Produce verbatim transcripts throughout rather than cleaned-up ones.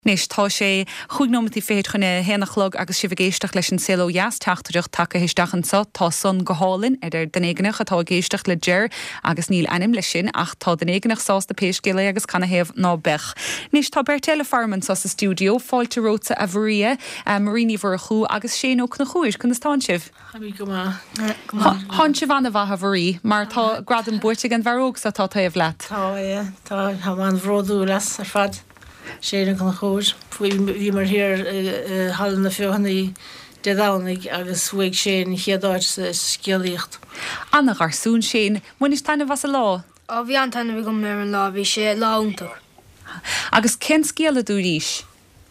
Nis tá sé chuignomatí féad chuna hénachlog agus si bhgéisteach leis an silo jas teachtarach take histeachchan sa tá son gohálinn idir den éigenach atá géisteach le deir agus níl anim lei sin ach tá den éigenach sás de péisgéile agus canna héamh ná bech. Nis tá Bertella Farman sa sa stúdio fáilte róta a bhríe maríní bhar chu agus sé ó na chuir chun tá sibh. Háin si bhana bhatha bhrí mar tá grad an buirte an bharróg sa tá taobh leat. Tá é tá haán bhródú las ar fad. sé an chóir bhí mar hir hallan na fiohannaí de dánig agus bhuaig sé chéadáid sa scialaíocht. Anna garsún sin, muin is tainna was a lá? Á bhí an tainna bhí go mar an lá bhí sé láúntaach. Agus cén scéala dú ríis?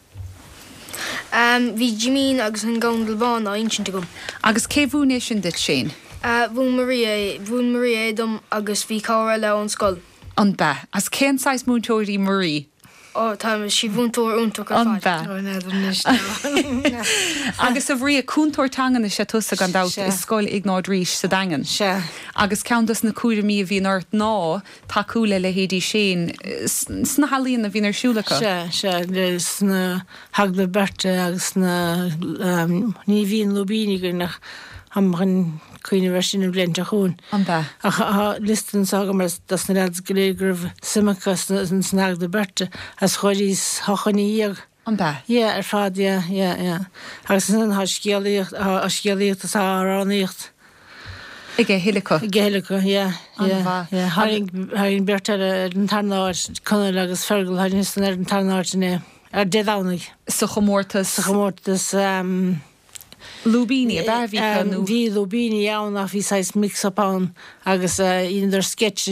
Um, bhí Jimín agus an gandalbán á insinta gom. Agus cé bhúné sin dit sin? Uh, bhún Maria, bhún Maria dom agus bhí cára le an scoil. An be, as cén sais múntóirí Marie? Ó, tá si bhúntóir úntaach an be. Agus a bhrí a cúntóir tangan is sé tusa gan dát is scoil ag náid ríis sa dagan. Se. Agus ceantas na cuair mí a bhí náirt ná taúla le héadí sin sna halíonn na bhín ar siúlacha. Se, se, leis na hagla berte agus na ní bhíon lobíní go nach hamchan cuine ver sin blinte hún. An be. A listen saga mar das na rad glégrf simachas na snag de berte as choirís hachannííag. An be. Ja, ar fad, ja, ja, ja. Agus sin ha scialaíocht a scialaíocht as áráníocht. Ige hélico. Ige hélico, ja, ja. Ja, hain berte ar an tarnáid conna agus fergal hain san ar an tarnáid ne ar dedánig. Sa chomórtas. Sa chomórtas um Lúbíní a bheith bhí Bhí lúbíní ann nach bhí sais mix-upán agus ionidir sketch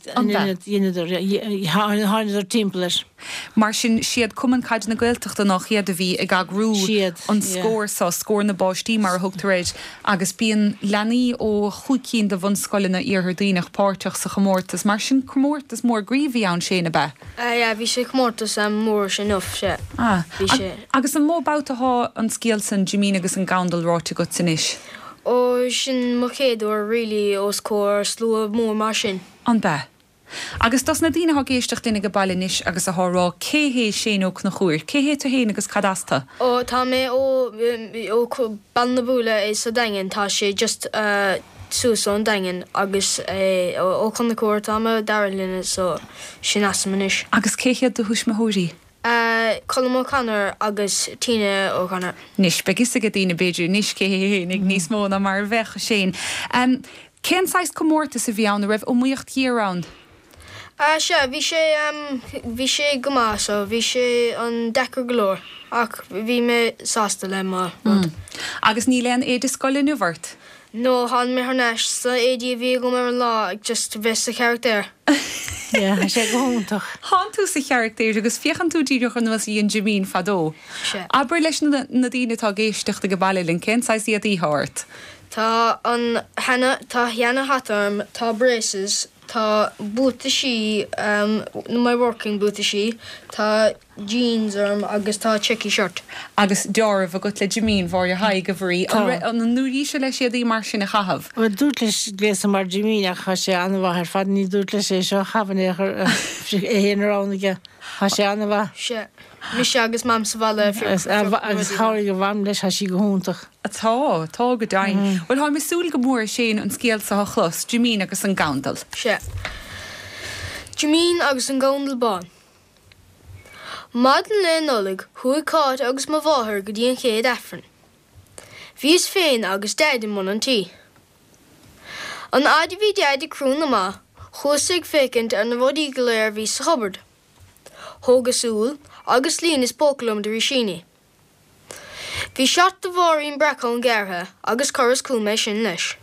ionidir timpplair. Mar sin siad cuman caid na Gaeltachta nach chiad a bhí ag agrú an scór sa scór na báistí mar thugtar réid agus bíon leanaí ó chuicín de bhain scoilena iarthar daoinech páirteach sa chomórtas mar sin chomórtas mór gríomhí ann sin a bheith. Ja, bhí sé chomórtas am mór sin nóf sé. Agus an móbáta há an scéal san Jimín agus an gandal ráte go san isis. Ó sin mo chéadú rilí ó scór slú mór mar sin. An be. Agus tas na dtíine ha géisteach duine go bailnis agus a thárá céhé sin ó na chuir, céhé tú héana agus cadasta? Ó tá mé ó ó ban na búla é sa dain tá sé just súsán dain agus ó chun na cuair tá darlína so sin asmanis. Agus céhéad do thuis mathúí? Colm ó canar agus tíine ó canar. Nis begis a go dtíine beidir níos céhé nig níos móna mar bhecha sin. Cén sais comórtas a bhí an raibh ó muocht year-round? Uh, se, bhí sé um, bhí sé gomás ó bhí sé an dechar glór ach bhí mé sásta le má. Mm. Agus ní leon éidir scoile nuhairt? No, han mé harnéis sa éidir bhí go mar an lá ag just bheith sa charactéir. Ja, sé go húntaach. Hán tú sa charactéir agus fiochan tú díireach an was í an Jimín fadó. Se. Aber leis na dtíine tá géisteachta go baililinn cén sais iad í háirt? Tá an hena tá heanna hatarm, tá braces, tá búta sí, um, my working búta sí, tá jeans arm agus tá checky shirt. Agus dearmh a go le Jimín bhar a haig go bhrí an nuí se leis siad í mar sin a chahabh. Well, dúirt leis léas mar Jimín a cha sé anna bh ar fad ní dúirt leis sé seo chaban é héanaránige cha sé anna bh. Se. Mis sé agus mam sa bhile agus háir go bham leis ha sí go húntaach. Atá, tá go dain. Well, há misúil go mór sin an scéal sa chlos, Jimín agus an gandal. Se. Jimín agus an gandalbán. Madan le nolig, chuaigh cáit agus má bháthir go dtíon chéad effran. Bhís féin agus dead mun an tí. An adi bhí dead i crún na má, chuasaigh fécint ar na bhdí go léir bhí sa chobard. Thóga súil agus líon is pócalm de risíní. Bhí seat do bháirín brecha an ggéirthe agus choras cúlméis sin leis.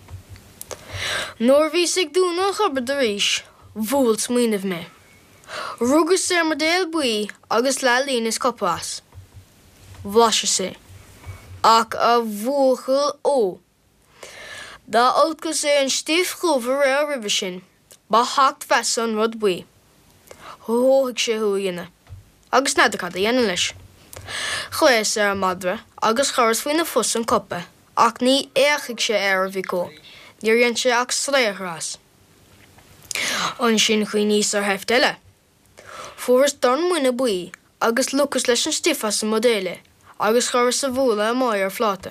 Nóir bhí sig dúna an chobard de ríis, bhúil smaoinmh mé. Rugus sé mar déal buí agus le líon is copás. Bhlaise sé. Ach a bhuachal ó. Dá olca sé an stíf chlufa ré a ribh sin, ba hacht fesa an rud buí. Thóigh sé thuaine. Agus nadachad a dhéana leis. Chléis ar a madra agus choras faoin na fus an coppe, ach ní échaigh sé ar a bhí có. Níor dhéann sé ach sléithrás. An sin chuoi níos ar heft eile. Fuair don muine buí agus lucas leis an stifa sa modéile, agus chuir sa bhúla a mai ar fláte.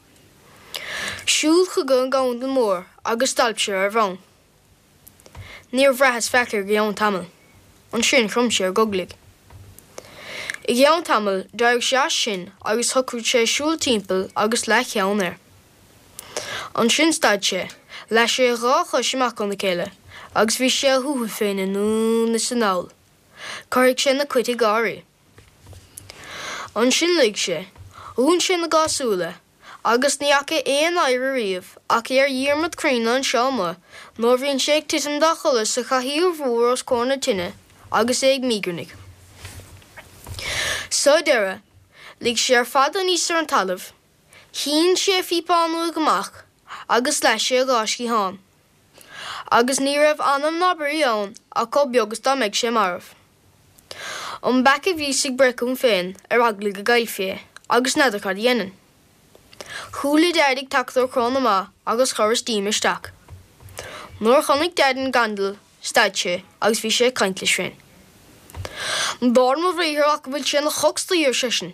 Siúl chu go an gáin den mór agus dalpse ar bhain. Níor bhrethas feiclir go ann tamil, an sin chrumse ar goglig. I gheann tamil deag sé sin agus thucrúd sé siúl timppel agus le cheann air. An sin staid sé, leis sé rá chuisiach an na céile, agus bhí sé thuútha féin in nún na san náil. Carigh sé na cuite gáirí. An sin lig sé, ún sin na gásúla, agus níacha éon air riamh ach ar dhiarmad crína an seama, nó bhíonn sé ag titim dá cholas sa chathíor mhór os cóna tine, agus é ag mígurnig. Sa deire, lig sé ar fad an ísar an talamh, híonn sé fípánú goach, agus leis sé a gáiscí hán. Agus ní raibh anam nabarí ann a có beagus dá meid sé marmh. An beca bhí sig brecún féin ar agla go gailfé, agus nadachad dhéanaan. Chúla deirdig tachtúir chrán má agus choras díime isteach. Nuair chonig deirdan gandal, staid sé agus bhí sé caintlis féin. An bar má bhríthar ach bhfuil sé na chogstaíor sesin.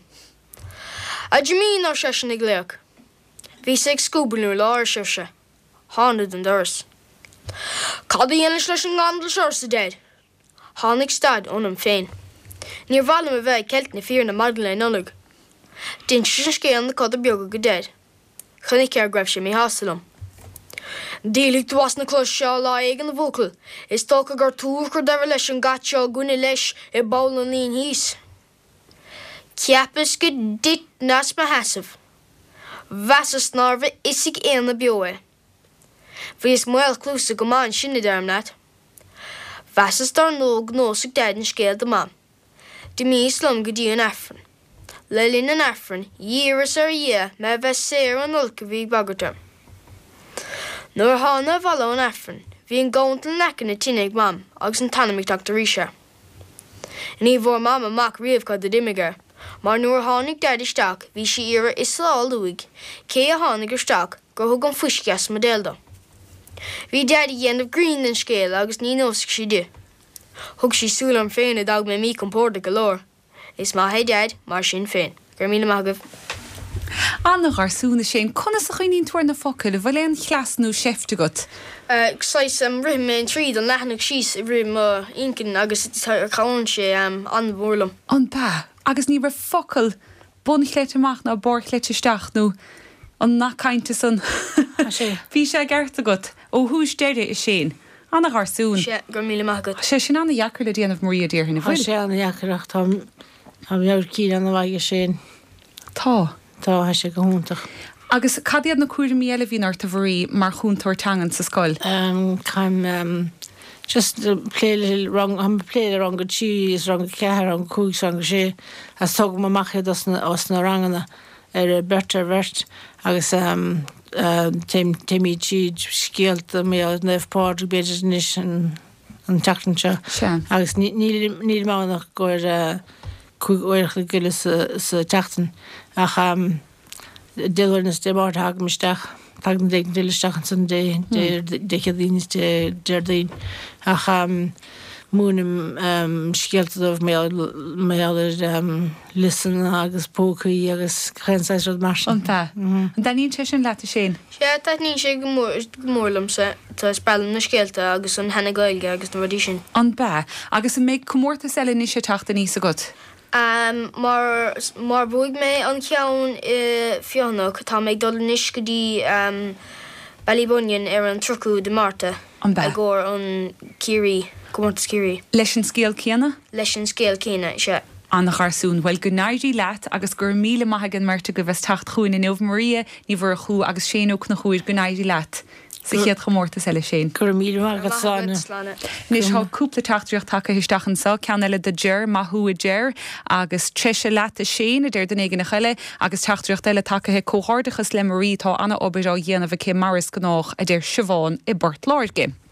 A dimíon ar sesin ag léach. Bhí sé ag scúbalú lá ar sibse, hánad an doras. Cad a dhéanais leis an gandal seir sa deid. Hánig stad ónam féin. Níor bhalam a bheith ceilt na fíor na Madeleine nullag. Din sin scéal na cad a beaga go deid. Chnig cear greibh sé mé hasalam. Dílig dwas na clós seo lá éigen na bhócail, is tóca gur túr chu deir leis an gat seo gúna leis i báil an líon híos. Ceapas go dit nas ma hasamh. Vasas snarfa isig éan na beoe. Bhís muil clúsa go máin sinna derm leat. Vasas dar nóg nósig dead an scéal de mam. Di mí slum go dí an affran. Le linn an affran, díras ar dhé me bheith séir an ulca bhí bagatarm. Nuair hána bhela an affran, bhí an gáintal necin na tinnig mam agus an tanamig doctor Risha. Ní bhór mam amach riamh cad a dimigar, mar nuair hánig dead isteach, bhí si ire isáil luig, cé a hánig ar steach gur thug an fuisceas modéalda. Bhí dead i dhéanamh green an scéal agus ní nósig si du. Thug si súil an féin a dag me mí compórda go leir. Is má hé dead mar sin féin. Gur míle magah. Annach ar súna sé conas a chuoín tuair na focail, bhfuil éon cheasnú sefte got. Gsáis am rithim in tríd an lehanach síos i rithim incin agus ar chaáin sé an bhórlam. An ba, agus ní ra focail bunchléit amach ná borchléit isteach nó an nachcainte san. Bhí sé gcearta got ó thuús deire is sin. Annach ar sún. sé gur míle magad. sé sin anna dheacair le déanamh Maria dír hinna Tá bhfuil. sé anna dheacairach tá meabhar cí anna bhaige sin. Tá. Tá sé go húntaach. Agus cadíad na cuair míle hín ar bhí mar chuúntóir tangan sa scoil. Um, Caim um, just pléile rang am pléile rang go tíos rang ceair an cúig rang sé as tug má maicha os na rangana ar bertar bhirt agus um, uh, téimi tíd scéalta mé nefhpád beidir níos an teachtan seo. Agus níl mánach gur chuig oirich le guile sa teachtan ach um, Dilwarnas de mar hag misteach tag den degen dillestach san de de gedienis de derdien ach um moenim um skeelt of me me um listen agus pócaí agus chrensáis rud mar. Anta. Dan íon te sin leat a sin. sé tá ní sé gomórlam sa tá spellam na scéalta agus an hena gailge agus na rudí sin. An ba, agus an méid cummórta eile ní sé teachta níos a got. Um, mar mar buig mé an ceann uh, fionnach tá méid dul níos go dtí um, Ballybunion ar an trucú de Marta An ba. a gcóir an círí cummórtas círí Leis an scéal céanna? leis an scéal céine sé. Annach ar sún, bhfuil go náirí leat agus gur míle maithagan marta go bheits tacht chuin in Nova Maria ní bhar chu agus séanúach na chuir go náirí leat. Sa chéad chomórta eile sin. Gur míle agad sána. Nis há cúpla tachtríocht take histeachchan sa cean eile de deir mathú a deir agus treise leat a sin a deir den éige na chuile agus tachtríocht eile takethe cóhardachas le marí tá anna obair á dhéanamh cé maris gnách a deir siobháin i bort láirge.